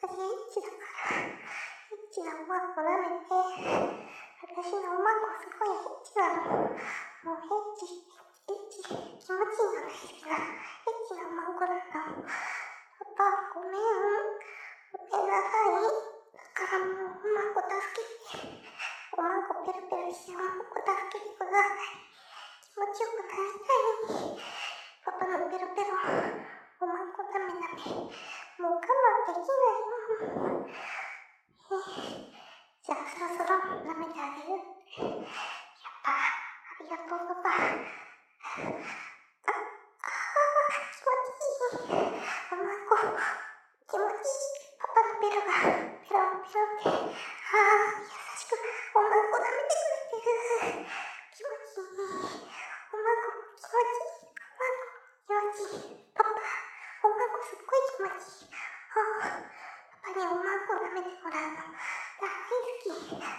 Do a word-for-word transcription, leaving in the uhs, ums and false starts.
私エッチだから、エッチなおまんこ舐めて、私のおまんこすごいエッチなの。もうエッチ、エッチ、気持ちいいのが好きな、エッチなおまんこなの。パパ、ごめん。ごめんなさい。だからもうおまんこ助けて。おまんこペロペロしておまんこ助けてください。気持ちよくなりたい。パパのペロペロ、おまんこダメダメ。もう我慢できないよ。じゃあそろそろ舐めてあげる。やったありがとうパパ。あ、あー、気持ちいい。おまんこ、気持ちいい。パパのベロが、ペロンペロンって、あー、優しく、おまんこ舐めてくれてる。気持ちいい。おまんこ、気持ちいい。おまんこ、気持ちいい。パパ、おまんこすっごい気持ちいい。あー、パパにおまんこ舐めてもらうの、大好き。